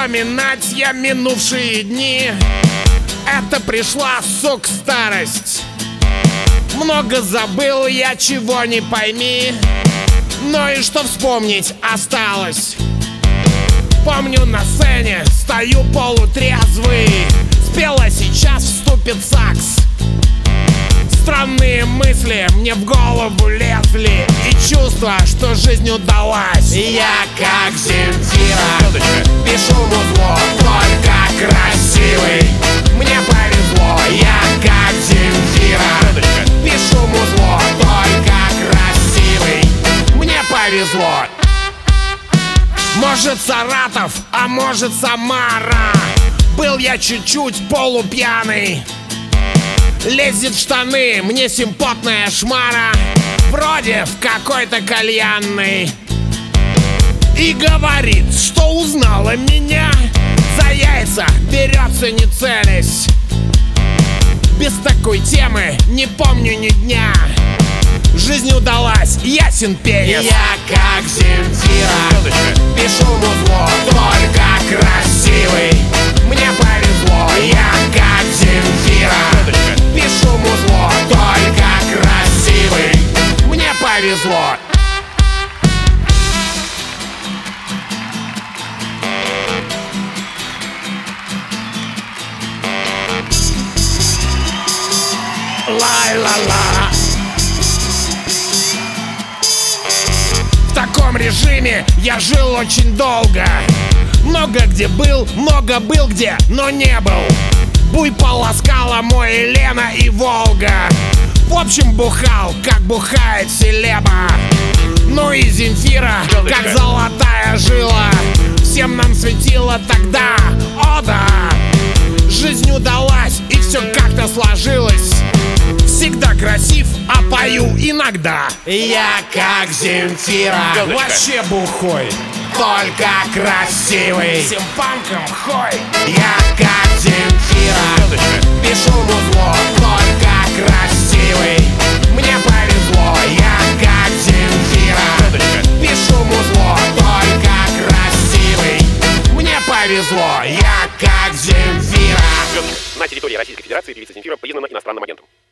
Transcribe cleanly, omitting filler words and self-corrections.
вспоминать я минувшие дни. Это пришла, сука, старость. Много забыл я, чего не пойми. Но и что вспомнить осталось. Помню, на сцене стою полутрезвый. Спела сейчас вступит сакс. Странные мысли мне в голову лезли, и чувство, что жизнь удалась. Я как Земфира, пишу музло, только красивый. Мне повезло, я как Земфира, пишу музло, только красивый. Мне повезло. Может, Саратов, а может, Самара. Был я чуть-чуть полупьяный. Лезет в штаны мне симпотная шмара, вроде в какой-то кальянной. И говорит, что узнала меня. За яйца берется не целясь. Без такой темы не помню ни дня. Жизнь удалась, ясен пенис. Я как Земфира, пишу музло, только красивый. Мне повезло, я как Земфира, пишу музло, только красивый. Мне повезло. Лай-ла-ла. В таком режиме я жил очень долго. Много где был, много был где, но не был. Буй полоскала мой Лена и Волга. В общем, бухал, как бухает селеба. Ну и Земфира, как золотая жила. Всем нам светило тогда, о да. Жизнь удалась, и все как-то сложилось. Всегда красив, а пою иногда. Я как Земфира, вообще бухой, только красивый. Всем панкам хой. Я как Земфира, пишу музло, только красивый. Мне повезло, я как Земфира, пишу музло, только красивый. Мне повезло, я как Земфира. На территории Российской Федерации певица Земфира признана иностранным агентом.